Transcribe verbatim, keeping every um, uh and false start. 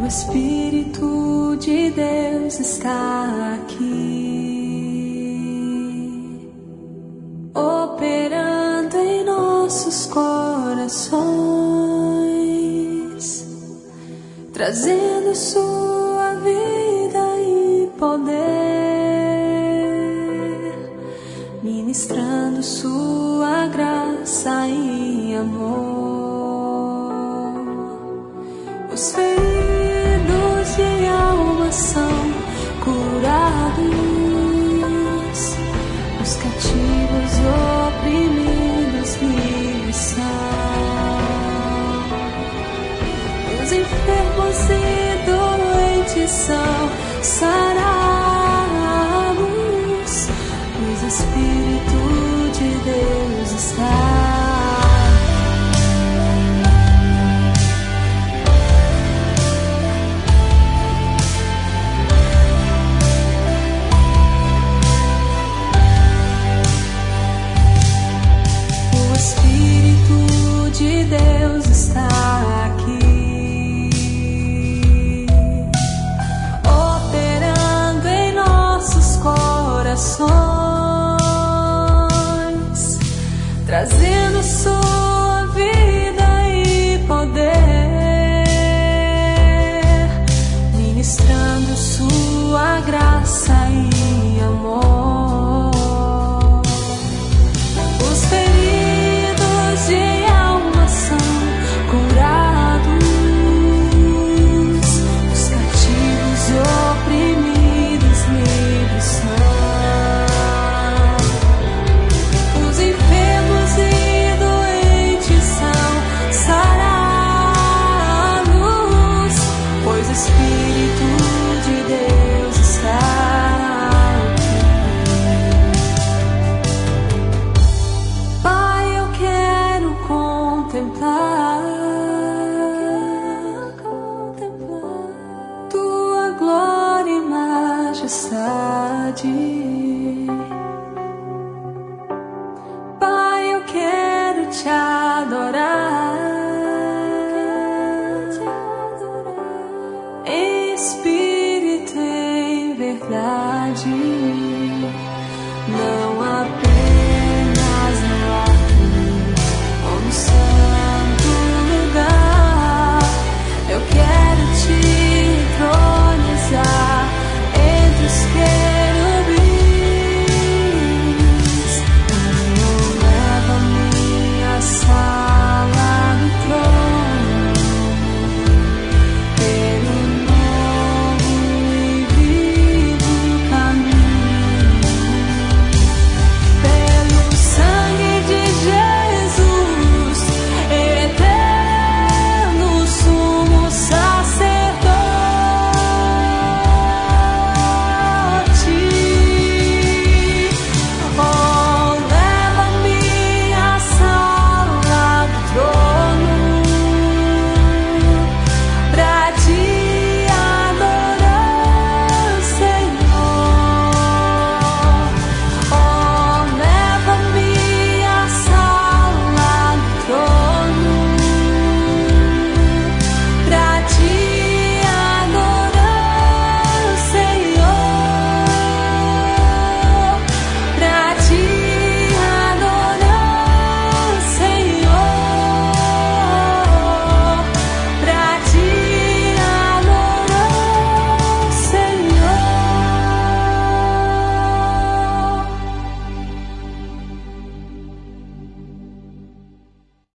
Espírito de Deus está aqui, operando em nossos corações, trazendo sua vida e poder, ministrando sua graça e amor. Os feridos de alma são curados, os cativos oprimidos livres são, os enfermos e doentes são sarados, pois o Espírito de Deus está. Deus está aqui, operando em nossos corações, trazendo sua vida e poder, ministrando sua graça e amor. Os feridos de curados, os cativos e oprimidos livres são, os enfermos e doentes são sarados, pois o Espírito de Deus está aqui. Pai, eu quero contemplar glória e majestade. Pai, eu quero te adorar em espírito e em verdade.